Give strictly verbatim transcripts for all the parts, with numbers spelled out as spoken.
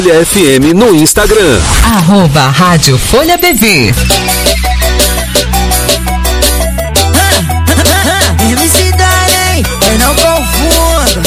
Folha F M no Instagram. Arroba Rádio Folha B V. M C Darem, eu não confundo.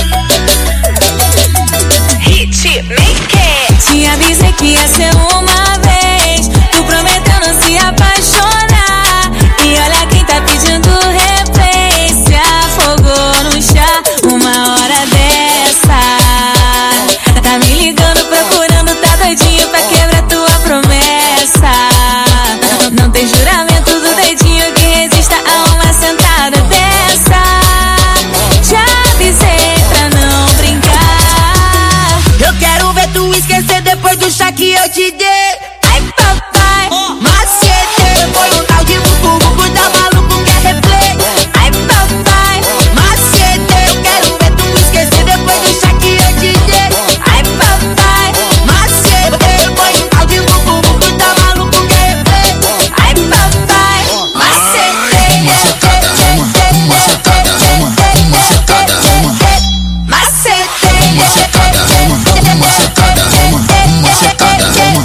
Hitmaker. Te avisei que ia ser uma vez. Tu prometeu não se apaixonar. E olha quem tá pedindo replay. Se afogou no chá uma hora dessa. Tá me ligando, procurando, tá doidinho pra quebrar tua promessa. Não tem juramento do dedinho que resista a uma sentada dessa. Te avisei pra não brincar. Eu quero ver tu esquecer depois do chá que eu te dei. Ai papai, Macete, foi um tal de bubu, bubu tá maluco, quer replay. ai papai, Macete, eu quero ver tu esquecer depois do chá que eu te dei. ai papai, Macete, foi um tal de bubu, bubu tá maluco, quer replay. ai papai, Macete, Macecada, uma, macecada, uma, macecada, uma, Macete, macecada, uma, macecada, uma, macecada, uma.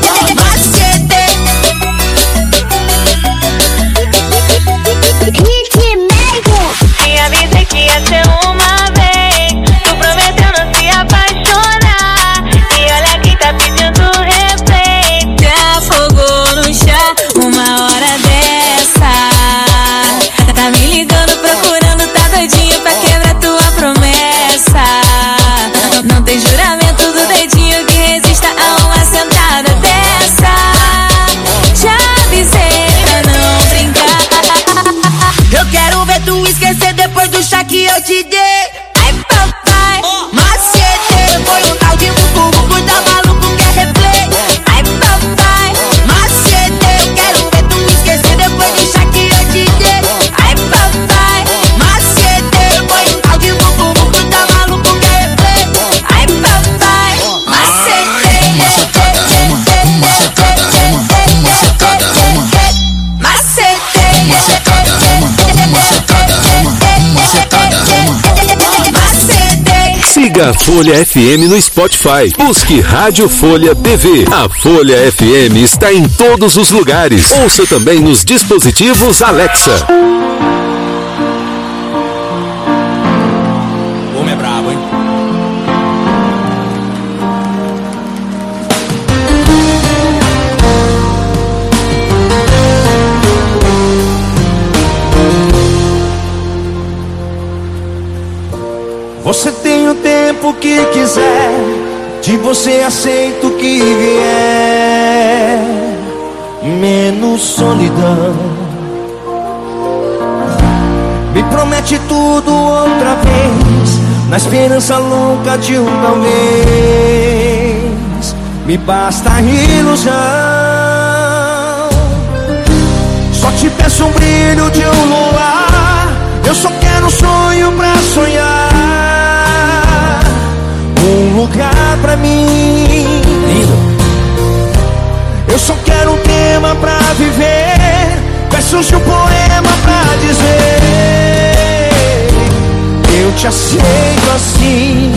te avisei que ia ser uma vez. Tu prometeu não se apaixonar. E olha quem tá pedindo replay. Te afogou no chá uma hora dessa. Tá me ligando, procurando, tá doidinho pra quebrar tua promessa. Não tem juramento do dedinho que resista a uma sentada dessa. Te avisei pra não brincar. Eu quero ver tu esquecer depois do chá que eu te dei. Ai papai, Macete, foi um tal de bubu, bubu tá maluco, quer replay. ai papai, Macete, eu quero ver tu esquecer depois do chá que eu te dei. ai papai, Macete, foi um tal de bubu, bubu tá maluco, quer replay. ai papai, Macete, Macecada, uma, macecada, uma, macecada, uma, Macete, macecada, uma, macecada, uma, macecada, uma. Macete. Siga a Folha F M no Spotify. Busque Rádio Folha B V. A Folha F M está em todos os lugares. Ouça também nos dispositivos Alexa. O homem é brabo, hein? Você tem o tempo que quiser, de você aceito o que vier, menos solidão. Me promete tudo outra vez, na esperança louca de um talvez. Me basta a ilusão. Só te peço um brilho de um luar. Eu só quero um sonho pra sonhar, um lugar pra mim. Eu só quero um tema pra viver, versos de um poema pra dizer: eu te aceito assim.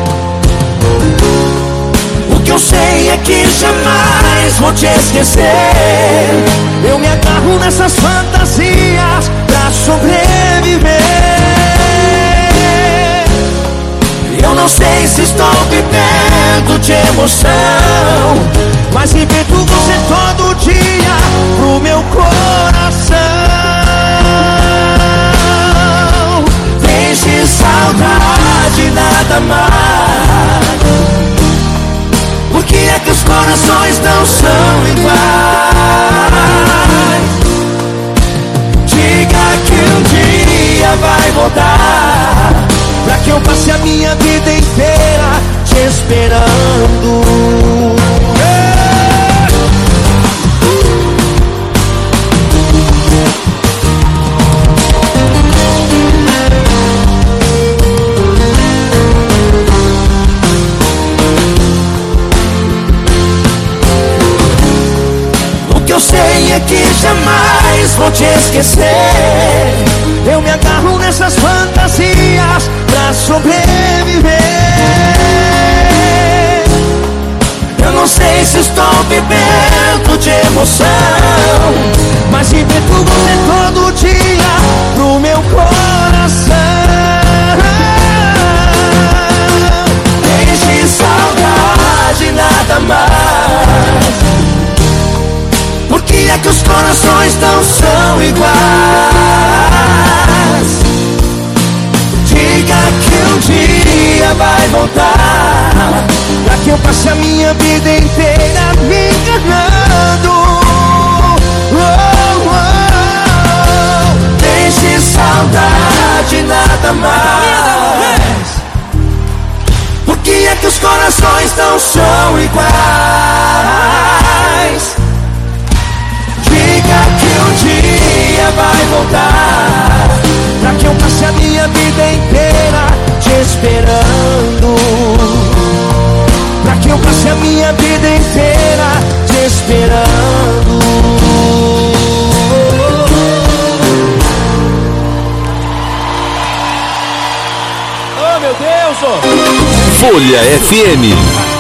O que eu sei é que jamais vou te esquecer. Eu me agarro nessas fantasias pra sobreviver. Eu não sei se estou vivendo de emoção, mas invento você todo dia pro meu coração. Deixe saudade nada mais. Por que é que os corações não são iguais? Diga que um dia vai voltar, pra que eu passe a minha vida inteira te esperando. O que eu sei é que jamais vou te esquecer. Eu me agarro nessas fantasias pra sobreviver. se estou vivendo de emoção, mas invento você todo dia pro meu coração. Deixe saudade, nada mais. Por que é que os corações não são iguais? Diga que um dia vai voltar, pra que eu passe a minha vida inteira me enganando. Oh, oh, oh. Deixe saudade, nada mais. Por que é que os corações não são iguais? Diga que um dia vai voltar, pra que eu passe a minha vida inteira te esperando. Pra que eu passe a minha vida inteira te esperando. Oh, meu Deus! Oh. Folha F M.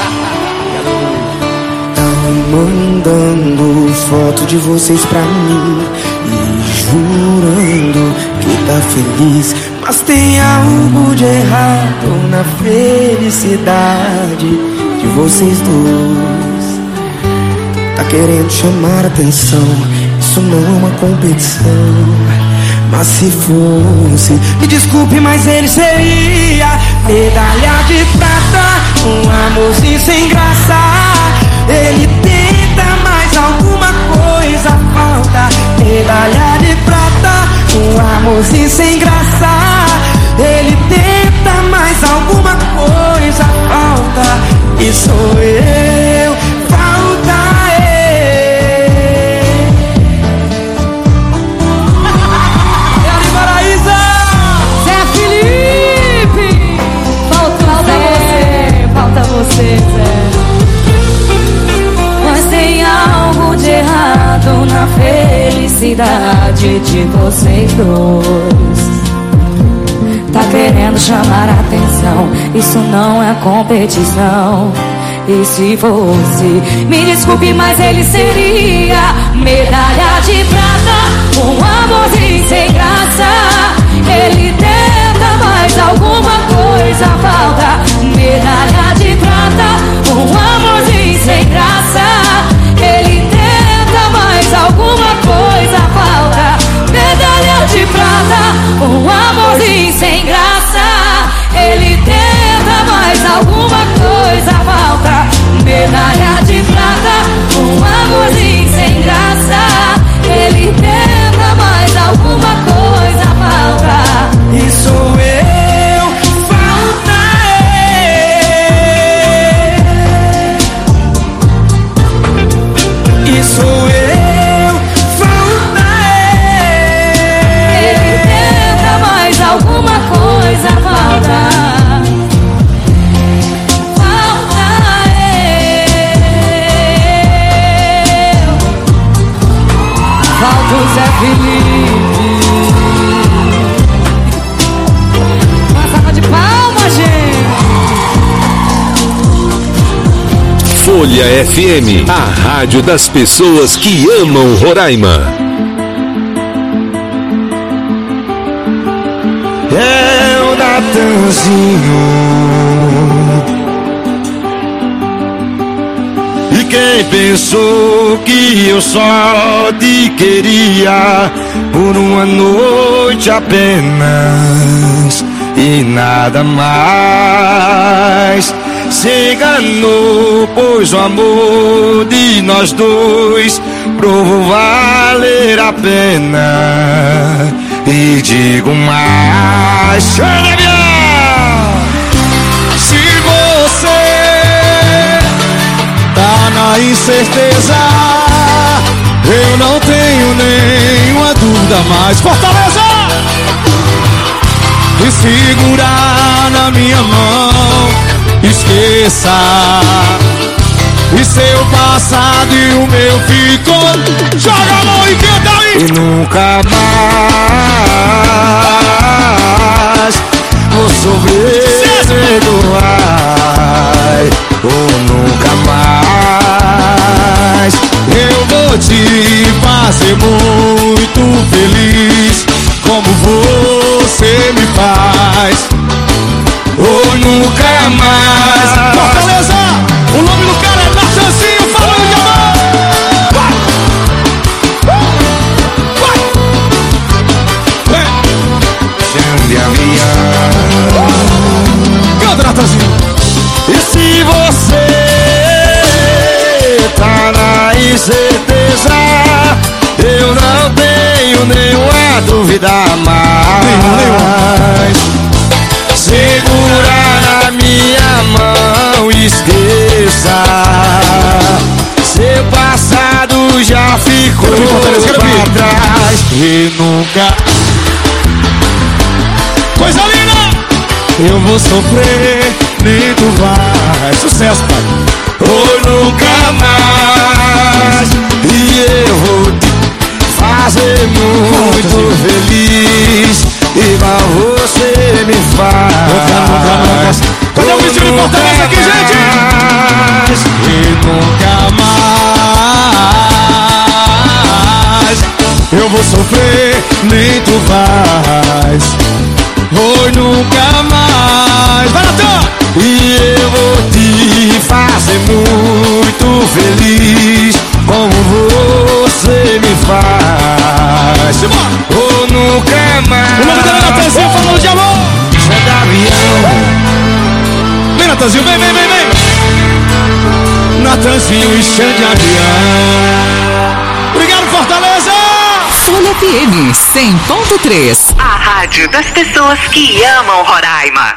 Mandando foto de vocês pra mim e jurando que tá feliz, mas tem algo de errado na felicidade de vocês dois. Tá querendo chamar atenção, isso não é uma competição, mas se fosse, me desculpe, mas ele seria medalha de prata, um amorzinho sem graça. Ele tenta, mas alguma coisa falta. Medalha de prata, um amorzinho sem graça. Ele tenta, mas alguma coisa falta. E sou eu, falta ele. Yari Paraíso, Zé Felipe. Falta, falta você, falta você, Zé. Tem algo de errado na felicidade de vocês dois. Tá querendo chamar atenção, isso não é competição. E se fosse, me desculpe, mas ele seria medalha de prata, um amorzinho sem graça. Ele tenta, mas alguma coisa falta. Medalha de prata, um amorzinho sem graça. Ele tenta, mas alguma coisa falta. Medalha de prata, um amorzinho sem graça. Ele tenta, mas alguma coisa falta. Medalha de prata, um amorzinho sem graça. Ele tenta, mas alguma coisa falta. E sou eu, falta ele. E sou eu, falta ele. Ele tenta, mas alguma coisa falta. Falta eu. Falta o Zé Felipe. Uma salva de palmas, gente. Folha F M, a rádio das pessoas que amam Roraima. É o Natanzinho. E quem pensou que eu só te queria por uma noite apenas e nada mais? Se enganou, pois o amor de nós dois provou valer a pena. E digo mais, se você tá na incerteza, eu não tenho nenhuma dúvida mais. Fortaleza! E segurar na minha mão, esqueça. E seu passado e o meu ficou. Joga a mão e canta aí. E nunca mais vou sofrer, perdoar. Ou nunca mais me dá mais. Segura na minha mão, esqueça. Seu passado já ficou pra trás e nunca. Coisa linda! Eu vou sofrer, nem tu vai. Sucesso, pai. Ou nunca mais. E eu vou te fazer muito feliz, igual você me faz. Cadê o bicho de Fortaleza aqui, gente? E nunca mais. Eu vou sofrer, nem tu vais. Oi, nunca mais. Vai, Natan! E eu vou te fazer muito feliz, como você me faz. Ou nunca mais. O nome dela é Natanzinho, falando de amor. Chá de avião. Vem, Natanzinho, vem, vem, vem, vem. Natanzinho e chá de avião. Obrigado, Fortaleza. Folha F M cem ponto três. A rádio das pessoas que amam Roraima.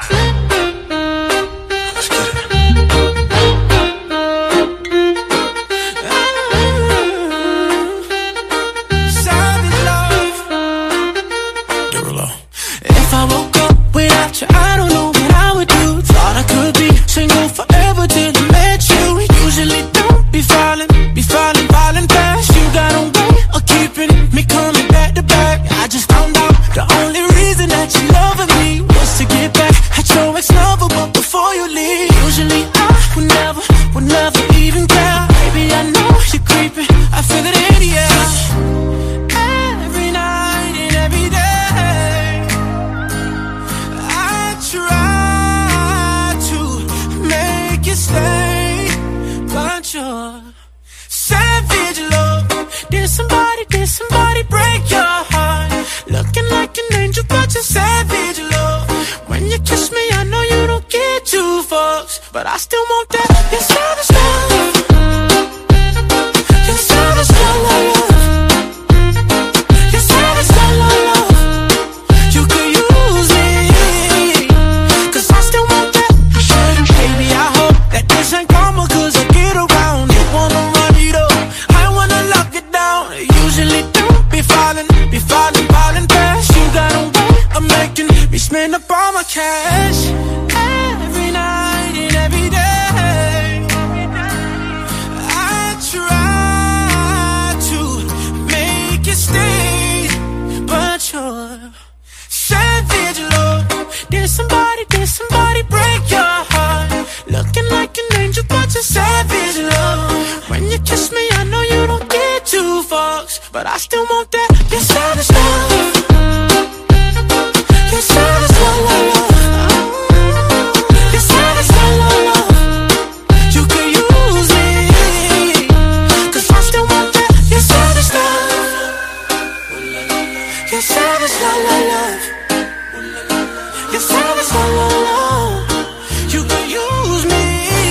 If I woke up without you, I don't know what I would do. Thought I could be single forever till I met you. Usually don't be falling, be falling, falling fast. You got a way of keeping me coming back to back. I just found out the only reason that you loving me was to get back at your ex-lover, but before you leave. Usually I would never, would never even care. Baby, I know you're creeping, I feel it in the air. Every night and every day try to make you stay, but you're savage love. Did somebody, did somebody break your heart? Looking like an angel, but you're savage love. When you kiss me, I know you don't get two fucks, but I still want that. You're savage love. You're savage love, love. You're savage love, love, love. You could use me. Baby, I hope that this ain't karma, cause I get around. You wanna run it up, I wanna lock it down. Usually don't be falling, be falling, falling fast. You got a way of making me spend up all my cash. Every night and every day I try to make you stay, but you're savage love. Did somebody, did somebody break your heart? Looking like an angel, but you're savage love. When you kiss me, I know you don't get two fucks, but I still want that. You're savage love. You're savage love, love, love. You're savage love, love, love. You could use me, cause I still want that. You're savage love. You're savage love, love, love. You're savage love, love, love. You could use me,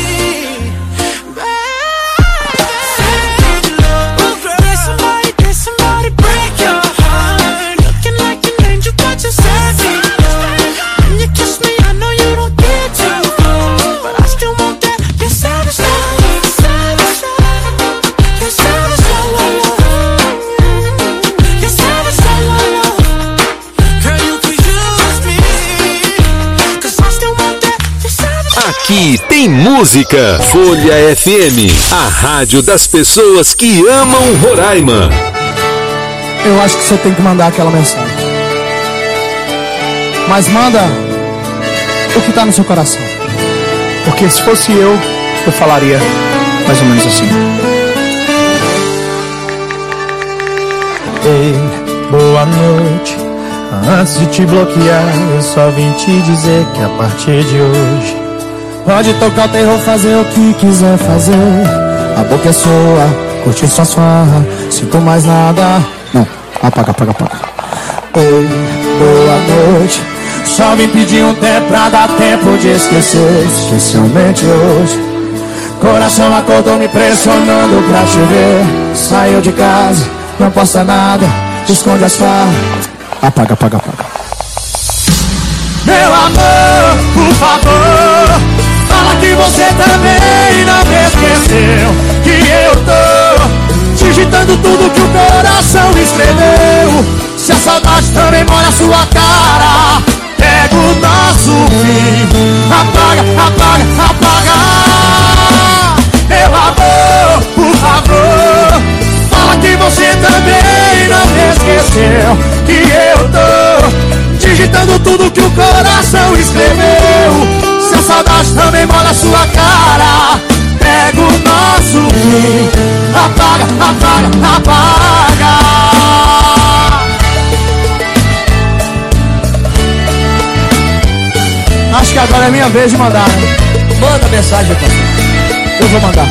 savage love. Did somebody, did somebody break your heart? Looking like an angel, but you're savage love. When you kiss me, I know you don't get too close, but I still want that. You're savage love, savage love. You're savage love, love, love. You're savage love, love, love. Girl, you could use me, cause I still want that. You're savage love. Aqui tem música. Folha F M, a rádio das pessoas que amam Roraima. Eu acho que você tem que mandar aquela mensagem, mas manda o que tá no seu coração, porque se fosse eu, eu falaria mais ou menos assim. Ei, boa noite. Antes de te bloquear, eu só vim te dizer que a partir de hoje pode tocar o terror, fazer o que quiser fazer. A boca é sua, curtir sua farra. Sinto mais nada. Não, apaga, apaga, apaga. Oi, boa noite. Só vim pedir um tempo pra dar tempo de esquecer, especialmente hoje. Coração acordou me pressionando pra te ver. Saiu de casa, não posta nada, esconde as farras. Apaga, apaga, apaga. Meu amor, por favor, fala que você também não me esqueceu. Que eu tô digitando tudo que o coração escreveu. Se a saudade também mora na sua cara, pega o nosso fim, apaga, apaga, apaga. Meu amor, por favor, fala que você também não me esqueceu. Que eu tô digitando tudo que o coração escreveu. Se a saudade também mora na sua cara, pega o nosso fim, apaga, apaga, apaga. Acho que agora é minha vez de mandar, né? Manda mensagem, pastor. Eu vou mandar.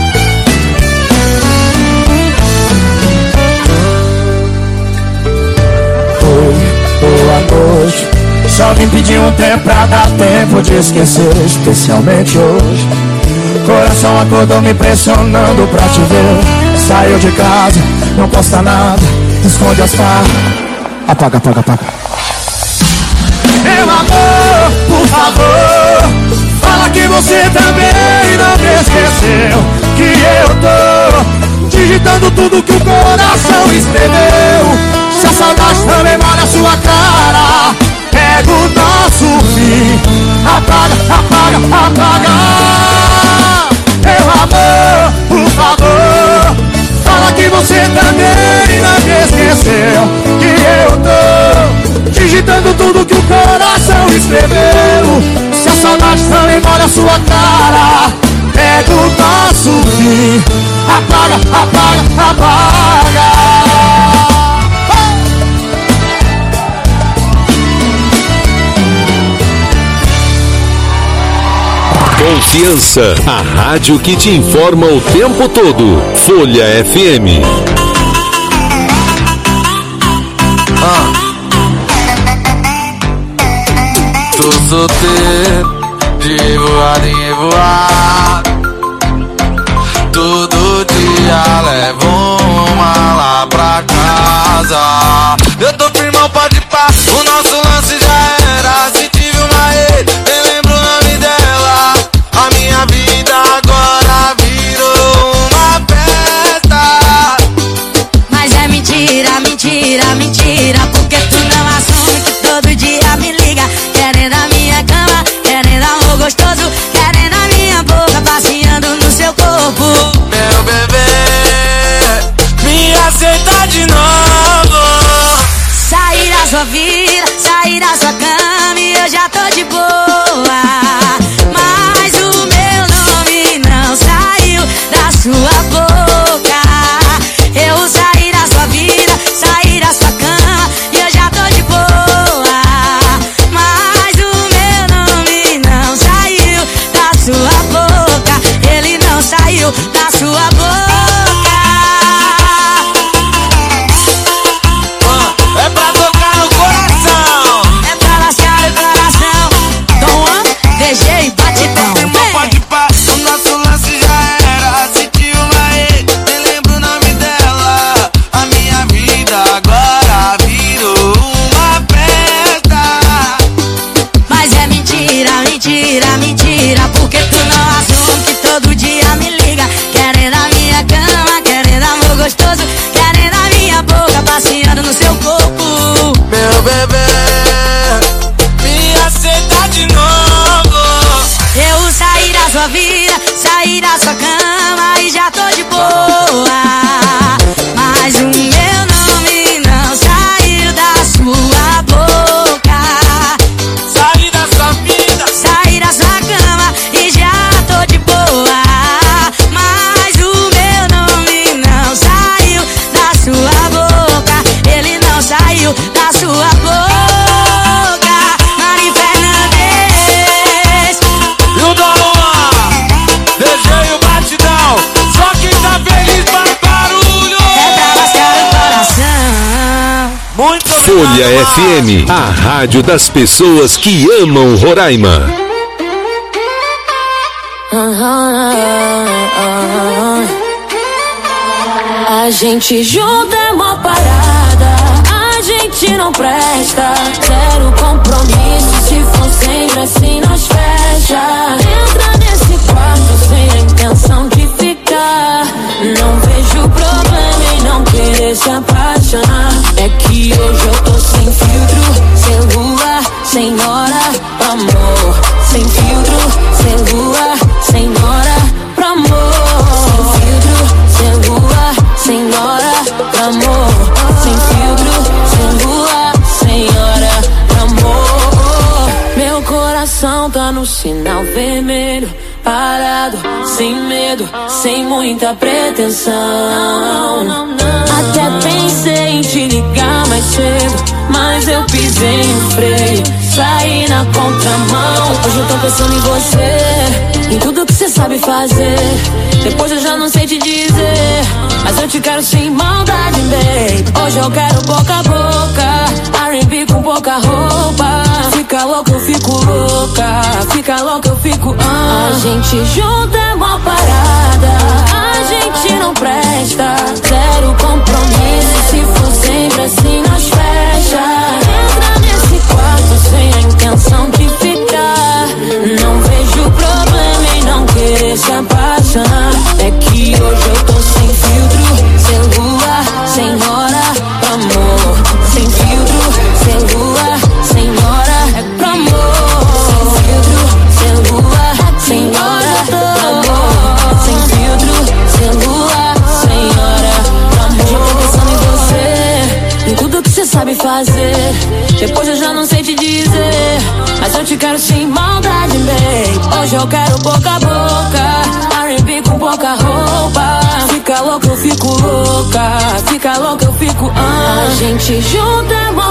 Oi, boa noite. Só vim pedir um tempo pra dar tempo de esquecer, especialmente hoje. Coração acordou me pressionando pra te ver. Saiu de casa, não posta nada, esconde as farras. Apaga, apaga, apaga. Meu amor, por favor, fala que você também não me esqueceu. Que eu tô digitando tudo que o coração escreveu. Se a saudade também mora na sua cara, pega o nosso fim, apaga, apaga, apaga. Meu amor, por favor, fala que você também não me esqueceu. Que eu tô digitando tudo que o coração escreveu. Se a saudade também mora na sua cara, pega o nosso fim, apaga, apaga, apaga. Confiança, a rádio que te informa o tempo todo. Folha F M. Ah. Tô solteiro, de voar em voar. Todo dia levo uma lá pra casa. Eu tô firmão, pode pá, o nosso lance já era. Se tive uma ex, nem lembro o nome dela. A minha vida agora virou uma festa. Mas é mentira, mentira, mentira, porque tu não assume que todo dia me liga, querendo a minha cama, querendo amor gostoso, querendo a minha boca passeando no seu corpo. Meu bebê, me aceita de novo. Sair da sua vida, sair da sua cama e eu já tô de boa. Mas o meu nome não saiu da sua boca. Eu saí da sua vida, saí da sua cama e eu já tô de boa. Mas o meu nome não saiu da sua boca. Ele não saiu da sua boca. É pra tocar no coração, é pra lascar o coração. Dom Juan, D J Batidão. Irmão, pode pá, o nosso lance já era. Se tinha uma ex, nem lembro o nome dela. A minha vida agora virou uma festa. Mas é mentira, mentira, mentira, porque tu não assume que todo dia me liga, querendo a minha cama, querendo amor gostoso, querendo a minha boca passeando no seu corpo. Meu bebê, me aceita de novo. Eu saí da sua vida, saí da sua cama e já tô de boa. Mas o meu nome não saiu da sua boca. Saí da sua vida, saí da sua cama e já tô de boa. Mas o meu nome não saiu da sua boca. Ele não saiu da sua boca. Mari Fernandes e o Dom Juan, D J o Batidão. Só quem tá feliz faz barulho. É pra lascar o coração. Muito obrigado, Folha F M, a rádio das pessoas que amam Roraima. A gente junta é uma parada, a gente não presta. Zero compromisso, se for sempre assim nós fecha. Entra nesse quarto sem a intenção de ficar. Não vejo problema em não querer se apaixonar. É que hoje eu tô sem filtro, sem lua, sem hora pra amor. Sem filtro, sem lua, sem hora pra amor. Sem filtro, sem lua, sem hora pra amor. Sem filtro, sem lua, sem hora pra amor. Meu coração tá no sinal vermelho, parado, sem medo, sem muita pretensão. Até pensei em te ligar mais cedo, mas eu pisei no freio, saí na contramão. Hoje eu tô pensando em você, em tudo que você sabe fazer. Depois eu já não sei te dizer, mas eu te quero sem maldade, babe. Hoje eu quero boca a boca, R and B com pouca roupa. Fica louca, eu fico louca, fica louca, eu fico ah. A gente junta é mó parada, a gente não presta. Zero compromisso, se for sempre assim nós fecha. Entra nesse quarto sem a intenção de ficar. Não vejo problema em não querer se apaixonar. É que hoje eu tô sem filtro, sem lua, sem hora pra amor. Sem filtro, sem lua, sem hora pra amor. Sem filtro, sem lua, sem hora pra amor. Sem filtro, sem lua, sem hora pra amor. Eu tô pensando em você, em tudo que você sabe fazer. Depois eu já não sei te dizer, mas eu te quero sem maldade, babe. Hoje eu quero boca a boca, R and B com pouca roupa. Fica louca, eu fico louca, fica louca, eu fico ah. A gente junta é mó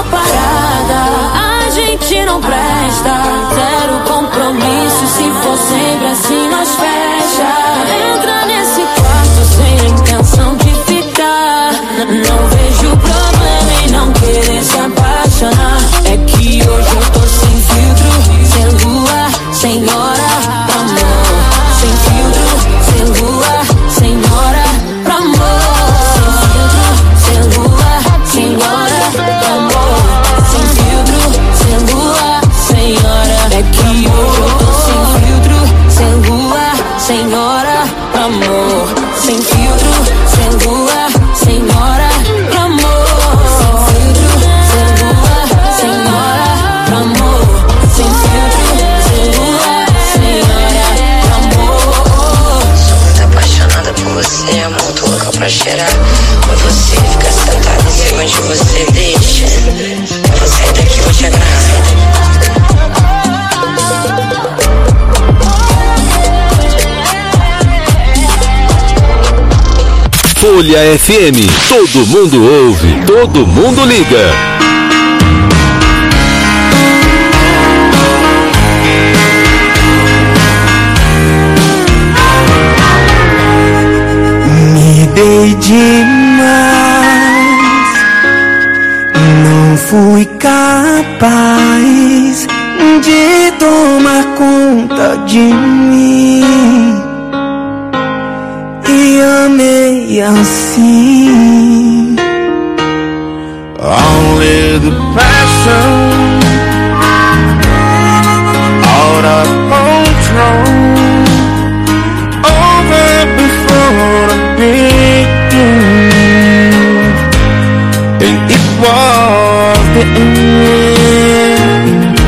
parada, a gente não presta. Zero compromisso, se for sempre assim nós fecha. Entra nesse quarto sem a intenção de ficar. Não vejo problema em não querer se apaixonar. É que hoje eu tô sem filtro, sem lua, sem hora pra amor. Sem filtro, sem lua, sem hora pra amor. Sem filtro, sem lua, sem hora pra amor. Sem filtro, sem lua, sem hora. É que hoje eu tô sem filtro, sem lua, sem hora pra amor. Sem filtro, sem lua, sem hora pra amor. Sem filtro, sem lua, sem hora pra amor. Sem filtro, sem lua, sem hora pra amor. Sou muito apaixonada por você, amor, tô louca pra cheirar. Quando você fica sentado em cima de você, deixa. Eu vou sair daqui, vou te agarrar. Folha F M, todo mundo ouve, todo mundo liga. Me dei demais, não fui capaz de tomar conta de mim. E amei assim. Only the passion out of control over before the beginning, and it was the end.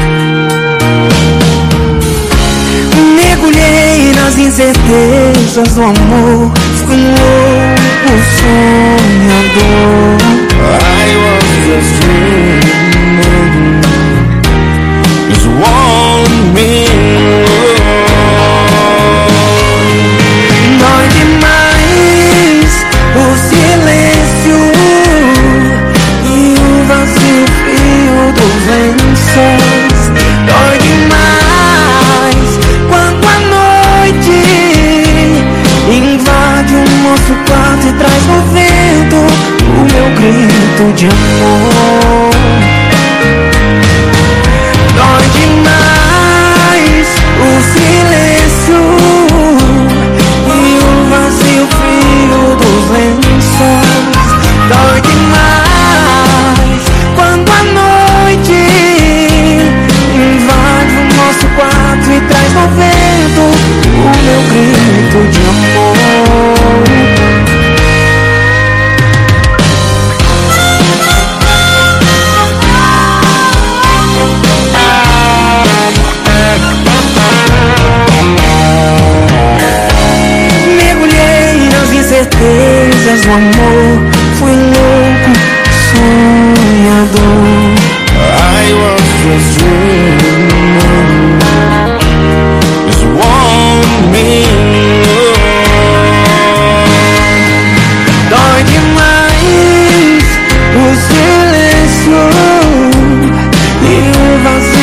Mergulhei nas incertezas do amor, fui um louco sonhador. I was just dreaming, just one minute. Dói demais o silêncio e o vazio frio dos lençóis. Dói demais quando a noite invade o nosso quarto e traz no vento o meu grito de amor. Dói demais o silêncio e o vazio frio dos lençóis. Dói demais me.